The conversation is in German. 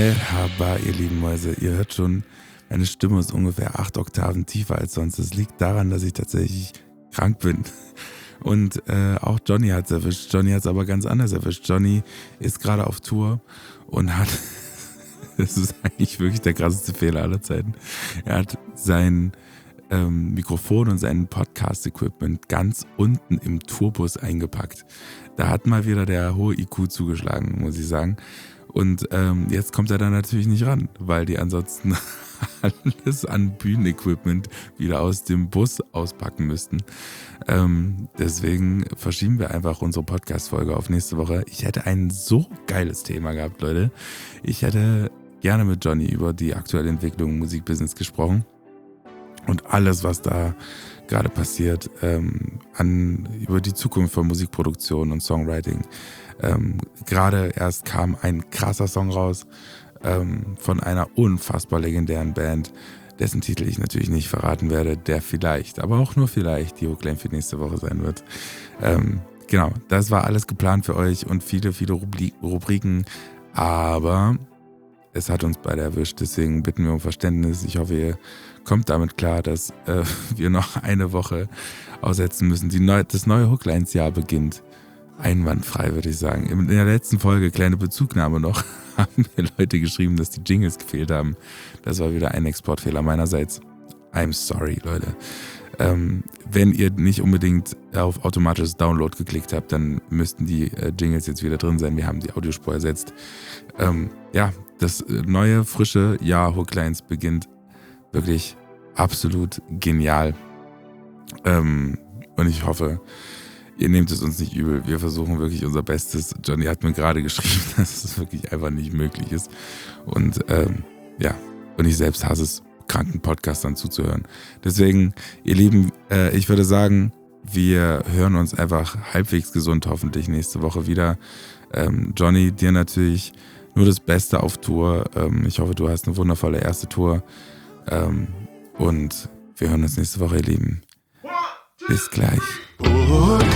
Merhaba, ihr lieben Mäuse. Ihr hört schon, meine Stimme ist ungefähr 8 Oktaven tiefer als sonst. Das liegt daran, dass ich tatsächlich krank bin. Und auch Johnny hat es erwischt. Johnny hat es aber ganz anders erwischt. Johnny ist gerade auf Tour und hat, das ist eigentlich wirklich der krasseste Fehler aller Zeiten, er hat sein Mikrofon und sein Podcast-Equipment ganz unten im Tourbus eingepackt. Da hat mal wieder der hohe IQ zugeschlagen, muss ich sagen. Und jetzt kommt er da natürlich nicht ran, weil die ansonsten alles an Bühnenequipment wieder aus dem Bus auspacken müssten. Deswegen verschieben wir einfach unsere Podcast-Folge auf nächste Woche. Ich hätte ein so geiles Thema gehabt, Leute. Ich hätte gerne mit Johnny über die aktuelle Entwicklung im Musikbusiness gesprochen und alles, was da gerade passiert, über die Zukunft von Musikproduktion und Songwriting. Gerade erst kam ein krasser Song raus von einer unfassbar legendären Band, dessen Titel ich natürlich nicht verraten werde, der vielleicht, aber auch nur vielleicht die Hookline für nächste Woche sein wird. Genau, das war alles geplant für euch und viele Rubriken, aber es hat uns beide erwischt, deswegen bitten wir um Verständnis. Ich hoffe, ihr kommt damit klar, dass wir noch eine Woche aussetzen müssen. Das neue Hooklines-Jahr beginnt. Einwandfrei, würde ich sagen. In der letzten Folge, kleine Bezugnahme noch, haben mir Leute geschrieben, dass die Jingles gefehlt haben. Das war wieder ein Exportfehler meinerseits. I'm sorry, Leute. Wenn ihr nicht unbedingt auf automatisches Download geklickt habt, dann müssten die Jingles jetzt wieder drin sein. Wir haben die Audiospur ersetzt. Das neue, frische Jahr Hooklines beginnt wirklich absolut genial. Und ich hoffe, ihr nehmt es uns nicht übel. Wir versuchen wirklich unser Bestes. Johnny hat mir gerade geschrieben, dass es wirklich einfach nicht möglich ist. Und und ich selbst hasse es, kranken Podcastern zuzuhören. Deswegen, ihr Lieben, ich würde sagen, wir hören uns einfach halbwegs gesund hoffentlich nächste Woche wieder. Johnny, dir natürlich nur das Beste auf Tour. Ich hoffe, du hast eine wundervolle erste Tour. Und wir hören uns nächste Woche, ihr Lieben. Bis gleich.